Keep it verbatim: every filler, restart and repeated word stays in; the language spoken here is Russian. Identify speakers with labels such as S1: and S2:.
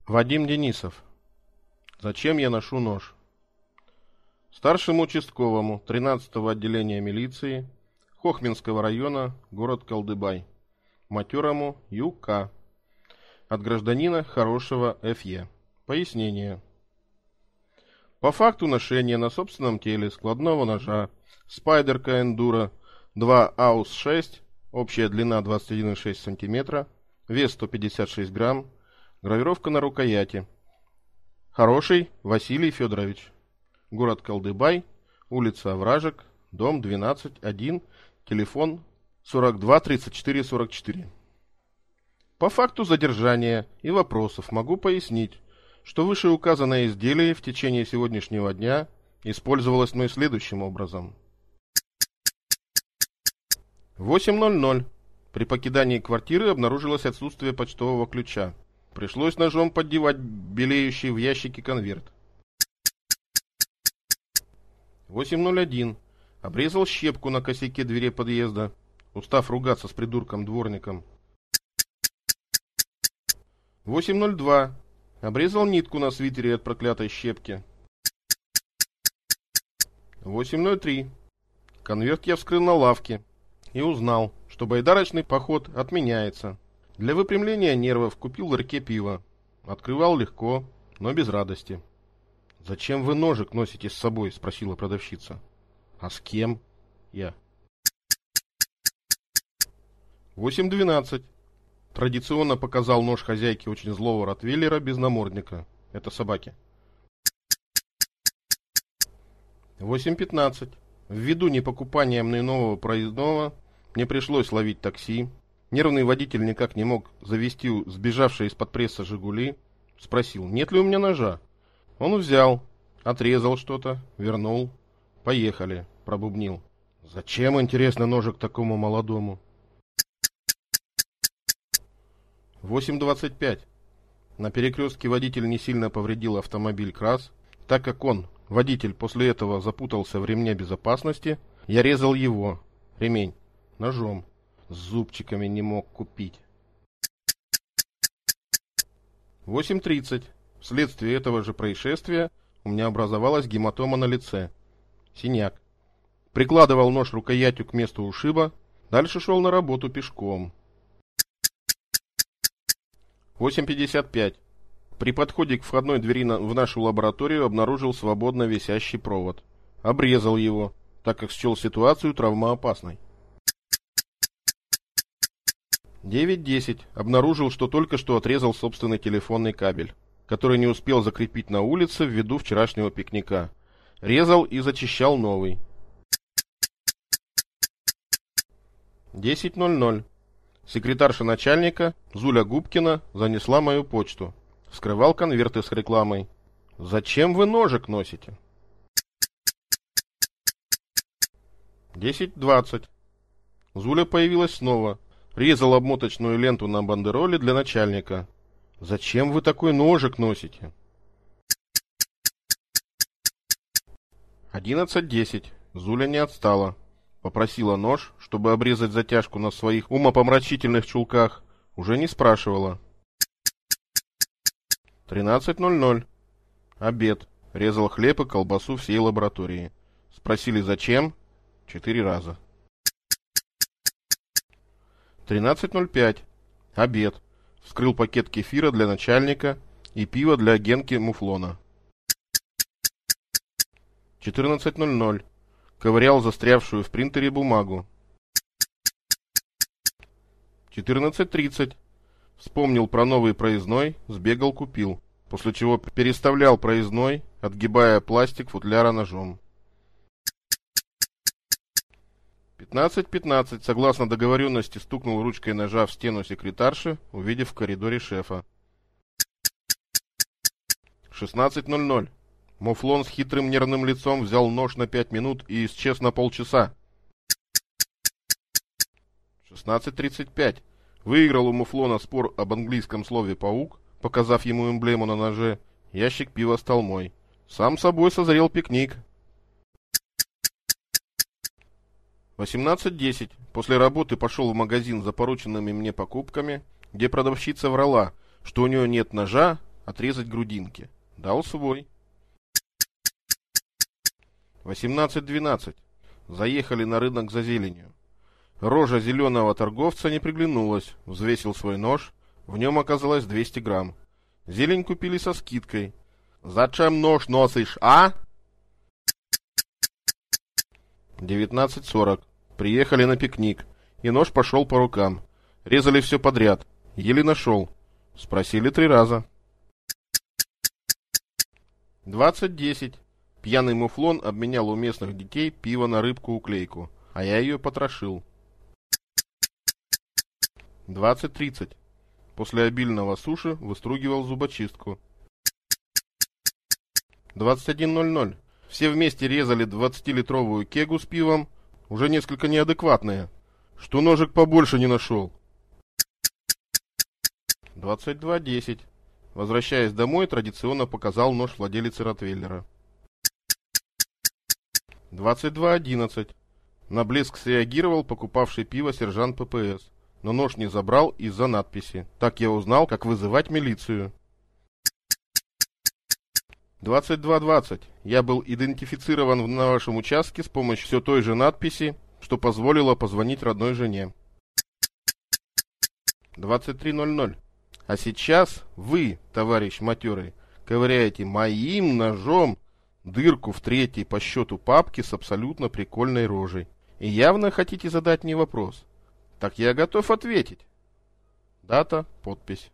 S1: Вадим Денисов. Зачем я ношу нож? Старшему участковому тринадцатого отделения милиции Хохминского района, город Колдыбай, матерому Ю.К. От гражданина Хорошего Ф.Е. Пояснение. По факту ношения на собственном теле складного ножа Спайдерка Эндуро два Аус шесть, общая длина двадцать один и шесть сантиметра, вес сто пятьдесят шесть грамм, гравировка на рукояти. Хороший Василий Федорович. Город Колдыбай, улица Овражек, дом двенадцать, один, телефон сорок два тридцать четыре сорок четыре. По факту задержания и вопросов могу пояснить, что вышеуказанное изделие в течение сегодняшнего дня использовалось мной следующим образом. В восемь ноль ноль при покидании квартиры обнаружилось отсутствие почтового ключа. Пришлось ножом поддевать белеющий в ящике конверт. восемь ноль один. Обрезал щепку на косяке двери подъезда, устав ругаться с придурком-дворником. восемь ноль два. Обрезал нитку на свитере от проклятой щепки. восемь ноль три. Конверт я вскрыл на лавке и узнал, что байдарочный поход отменяется. Для выпрямления нервов купил в ларьке пива. Открывал легко, но без радости. «Зачем вы ножик носите с собой?» — спросила продавщица. «А с кем?» «Я». восемь двенадцать. Традиционно показал нож хозяйке очень злого ротвейлера без намордника. Это собаки. восемь пятнадцать. Ввиду непокупания мной нового проездного, мне пришлось ловить такси. Нервный водитель никак не мог завести сбежавшие из-под пресса «Жигули». Спросил, нет ли у меня ножа. Он взял, отрезал что-то, вернул. Поехали, пробубнил. Зачем, интересно, ножик такому молодому? восемь двадцать пять. На перекрестке водитель не сильно повредил автомобиль КРАС. Так как он, водитель, после этого запутался в ремне безопасности, я резал его, ремень, ножом. С зубчиками не мог купить. восемь тридцать. Вследствие этого же происшествия у меня образовалась гематома на лице. Синяк. Прикладывал нож рукоятью к месту ушиба, дальше шел на работу пешком. восемь пятьдесят пять. При подходе к входной двери на, в нашу лабораторию обнаружил свободно висящий провод. Обрезал его, так как счел ситуацию травмоопасной. девять десять. Обнаружил, что только что отрезал собственный телефонный кабель, который не успел закрепить на улице ввиду вчерашнего пикника. Резал и зачищал новый. десять ноль ноль. Секретарша начальника, Зуля Губкина, занесла мою почту. Вскрывал конверты с рекламой. «Зачем вы ножик носите?» десять двадцать. Зуля появилась снова. Резал обмоточную ленту на бандероле для начальника. «Зачем вы такой ножик носите?» одиннадцать десять. Зуля не отстала. Попросила нож, чтобы обрезать затяжку на своих умопомрачительных чулках. Уже не спрашивала. тринадцать ноль ноль. Обед. Резал хлеб и колбасу всей лаборатории. Спросили, зачем? Четыре раза. тринадцать ноль пять. Обед. Вскрыл пакет кефира для начальника и пиво для Генки Муфлона. четырнадцать ноль ноль. Ковырял застрявшую в принтере бумагу. четырнадцать тридцать. Вспомнил про новый проездной, сбегал купил, после чего переставлял проездной, отгибая пластик футляра ножом. пятнадцать пятнадцать. Согласно договоренности, стукнул ручкой ножа в стену секретарши, увидев в коридоре шефа. шестнадцать ноль ноль. Муфлон с хитрым нервным лицом взял нож на пять минут и исчез на полчаса. шестнадцать тридцать пять. Выиграл у Муфлона спор об английском слове «паук», показав ему эмблему на ноже. Ящик пива стал мой. Сам собой созрел пикник. восемнадцать десять. После работы пошел в магазин за порученными мне покупками, где продавщица врала, что у нее нет ножа, Отрезать грудинки. Дал свой. восемнадцать двенадцать. Заехали на рынок за зеленью. Рожа зеленого торговца не приглянулась. Взвесил свой нож. В нем оказалось двести грамм. Зелень купили со скидкой. «Зачем нож носишь, а?» девятнадцать сорок. Приехали на пикник. И нож пошел по рукам. Резали все подряд. Еле нашел. Спросили три раза. двадцать десять. Пьяный муфлон обменял у местных детей пиво на рыбку-уклейку, а я ее потрошил. двадцать тридцать. После обильного суши выстругивал зубочистку. двадцать один ноль ноль. Все вместе резали двадцатилитровую кегу с пивом, уже несколько неадекватные. Что ножик побольше не нашел. двадцать два десять. Возвращаясь домой, традиционно показал нож владелице ротвейлера. двадцать два одиннадцать. На блеск среагировал покупавший пиво сержант ППС, но нож не забрал из-за надписи. Так я узнал, как вызывать милицию. двадцать два двадцать. Я был идентифицирован на вашем участке с помощью все той же надписи, что позволило позвонить родной жене. двадцать три ноль ноль. А сейчас вы, товарищ матерый, ковыряете моим ножом дырку в третьей по счету папке с абсолютно прикольной рожей. И явно хотите задать мне вопрос. Так я готов ответить. Дата, подпись.